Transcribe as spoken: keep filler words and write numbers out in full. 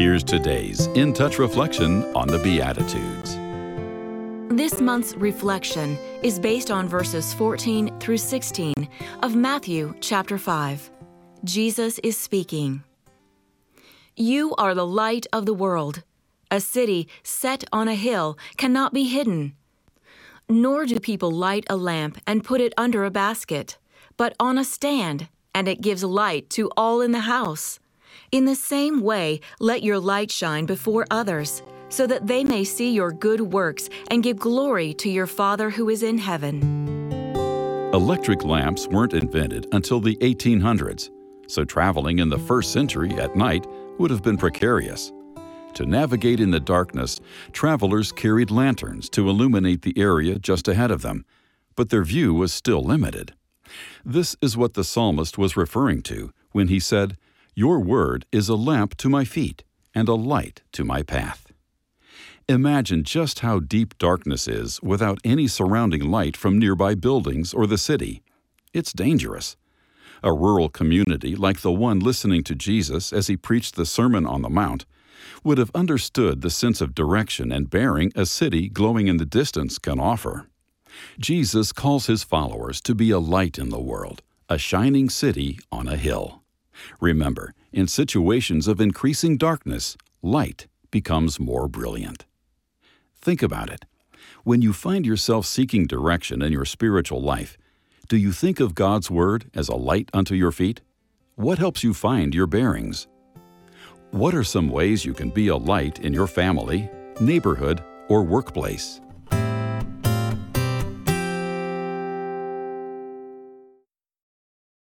Here's today's In Touch reflection on the Beatitudes. This month's reflection is based on verses fourteen through sixteen of Matthew chapter five. Jesus is speaking. You are the light of the world. A city set on a hill cannot be hidden. Nor do people light a lamp and put it under a basket, but on a stand, and it gives light to all in the house. In the same way, let your light shine before others, so that they may see your good works and give glory to your Father who is in heaven. Electric lamps weren't invented until the eighteen hundreds, so traveling in the first century at night would have been precarious. To navigate in the darkness, travelers carried lanterns to illuminate the area just ahead of them, but their view was still limited. This is what the psalmist was referring to when he said, "Your word is a lamp to my feet and a light to my path." Imagine just how deep darkness is without any surrounding light from nearby buildings or the city. It's dangerous. A rural community like the one listening to Jesus as he preached the Sermon on the Mount would have understood the sense of direction and bearing a city glowing in the distance can offer. Jesus calls his followers to be a light in the world, a shining city on a hill. Remember, in situations of increasing darkness, light becomes more brilliant. Think about it. When you find yourself seeking direction in your spiritual life, do you think of God's Word as a light unto your feet? What helps you find your bearings? What are some ways you can be a light in your family, neighborhood, or workplace?